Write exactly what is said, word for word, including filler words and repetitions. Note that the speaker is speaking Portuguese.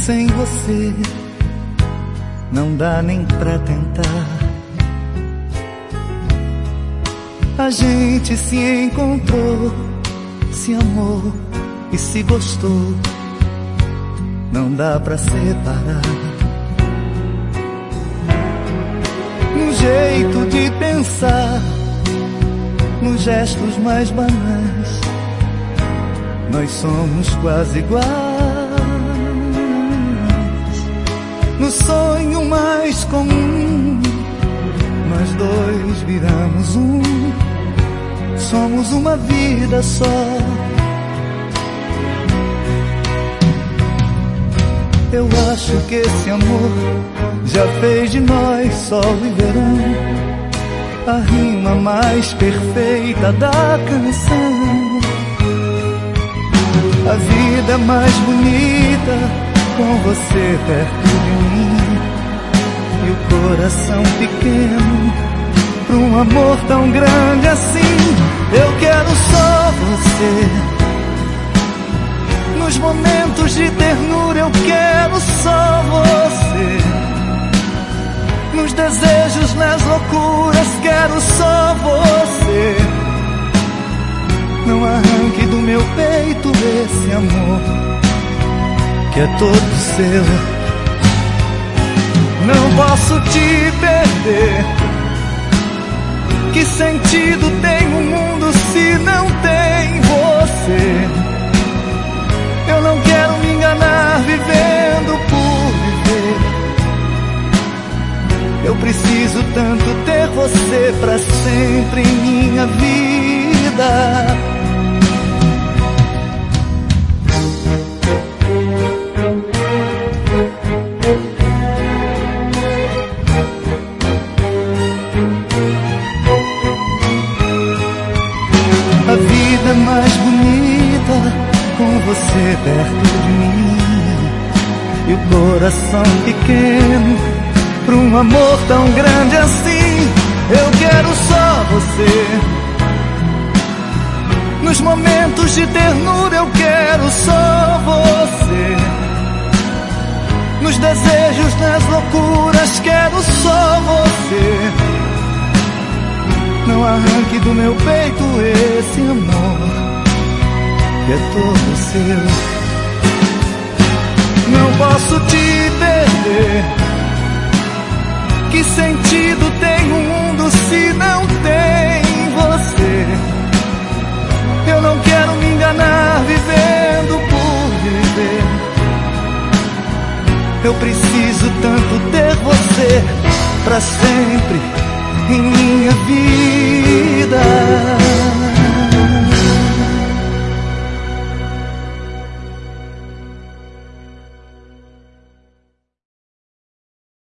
sem você não dá nem pra tentar. A gente se encontrou, se amou e se gostou, não dá pra separar. No jeito de pensar, nos gestos mais banais, nós somos quase iguais. No sonho mais comum, nós dois viramos um. Somos uma vida só. Eu acho que esse amor já fez de nós só viver um, a rima mais perfeita da canção. A vida mais bonita com você perto de mim, e o coração pequeno pra um amor tão grande assim. Eu quero só você. Nos momentos de ternura eu quero só você. Nos desejos, nas loucuras, quero só você. Não arranque do meu peito esse amor que é todo seu. Não posso te perder. Que sentido tem o mundo se não tem você? Eu não quero me enganar vivendo por viver. Eu preciso tanto ter você pra sempre em minha vida. A vida mais bonita com você perto de mim, e o coração pequeno pra um amor tão grande assim. Eu quero só você. Nos momentos de ternura eu quero só você. Nos desejos, nas loucuras, quero só você. Não arranque do meu peito esse amor que é todo seu. Não posso te perder. Que sentido tem o mundo se não tem você? Eu não quero me enganar vivendo por viver. Eu preciso tanto ter você pra sempre em minha vida.